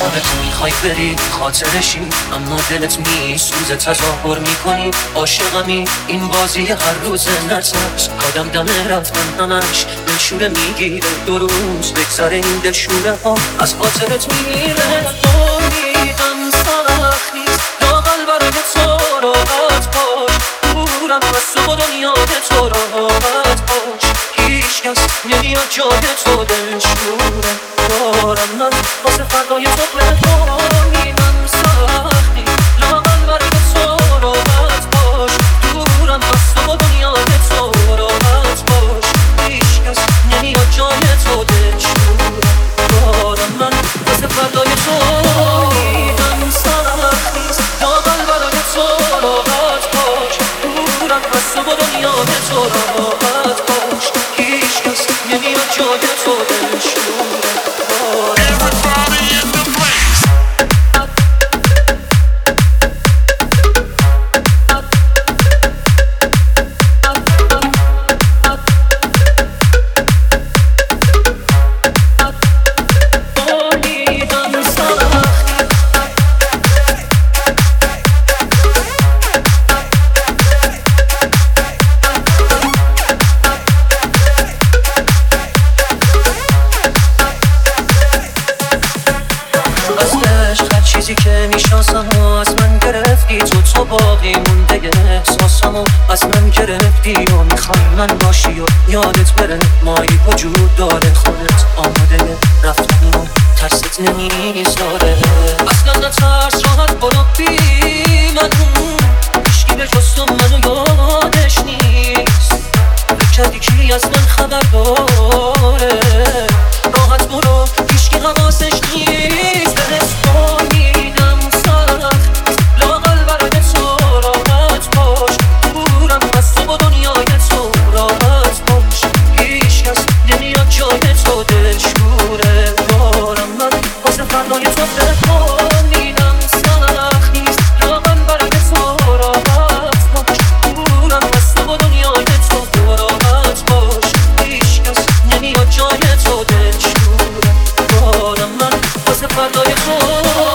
یادت میخوای بری خاطرشی، اما دلت میسوزه تظاهر میکنی عاشقمی. این بازی هر روز نترس، آدم دم رفتن همش دلشوره میگیره. 2 روز بگذره این دلشوره ها از خاطرت میره. امیدم سخت نیست لااقل برای تو راحت باش، دورم از تو و دنیای تو راحت باش. هیچ کس نمیاد جای تو دلشوره دارم من واسه فردای تو بهانیدم سخت نیست لااقل برای تو راحت باش، دورم از تو و دنیای تو راحت باش. هیچ کس نمیاد جای تو دلشوره دارم من واسه فردای تو. امیدم سخت نیست لااقل برای تو راحت باش، دورم از تو و دنیای تو راحت باش. هیچ کس نمیاد جای تو دلشوره. Everybody in the place. چیزی که میشناسم و از من گرفتی، تو باقی مونده احساسم و از من گرفتی و میخوای من باشی و یادت بره مایی وجود داره. خودت آماده رفتنی و ترست نمیذاره. اصلا نترس راحت برو بی من، هیچکی به جز تو منو یادش نیست. فکر کی از من خبر داره؟ راحت برو هیچکی حواسش نیست. فردای تو